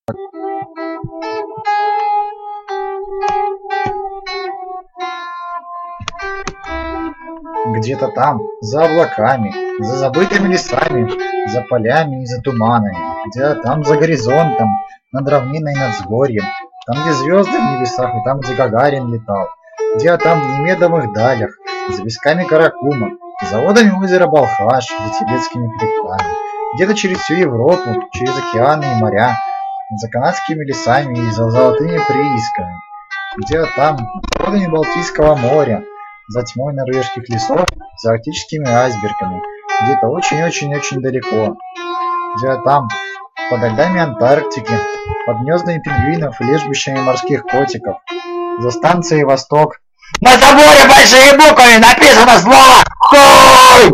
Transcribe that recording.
Где-то там, за облаками, за забытыми лесами, за полями и за туманами, где-то там за горизонтом, над равниной и над взгорьем, там, где звезды в небесах и там, где Гагарин летал, где-то там в немедовых далях, за песками Каракума, за водами озера Балхаш, за тибетскими хребтами, где-то через всю Европу, через океаны и моря, за канадскими лесами и за золотыми приисками, где-то там, за водами Балтийского моря, за тьмой норвежских лесов, за арктическими айсбергами, где-то очень-очень-очень далеко, где-то там, под льдами Антарктики, под гнездами пингвинов и лежбищами морских котиков, за станцией Восток. На заборе большими буквами написано слово «Хуй».